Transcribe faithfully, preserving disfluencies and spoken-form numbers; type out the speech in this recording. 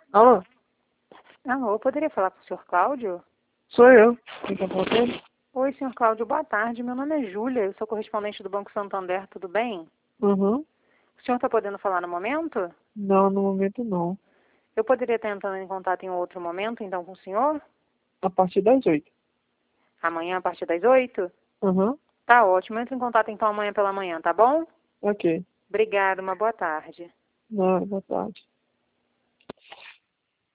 Alô? Alô, eu poderia falar com o senhor Cláudio? Sou eu. Quem quer falar com ele? Oi, senhor Cláudio, boa tarde. Meu nome é Júlia, eu sou correspondente do Banco Santander, tudo bem? Uhum. O senhor está podendo falar no momento? Não, no momento não. Eu poderia estar entrando em contato em outro momento, então, com o senhor? A partir das oito. Amanhã, a partir das oito? Uhum. Tá ótimo, entre em contato então amanhã pela manhã, tá bom? Ok. Obrigada, uma boa tarde. Não, boa tarde.